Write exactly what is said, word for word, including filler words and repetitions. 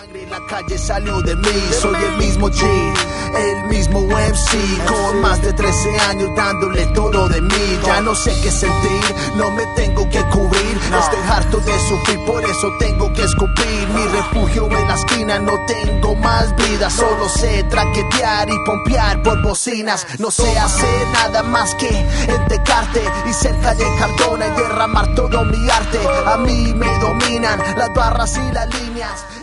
sangre, la calle salió de mí. Soy el mismo G, el mismo M C, con más de trece años dándole todo de mí. Ya no sé qué sentir, no me tengo que cubrir. Estoy harto de sufrir, por eso tengo que escupir. Mi refugio en la esquina, no tengo más vida. Solo sé traquetear y pompear por bocinas. No sé hacer nada más que entecarte y ser Calle Cardona y derramar todo mi arte. A mí me dominan las barras y las líneas.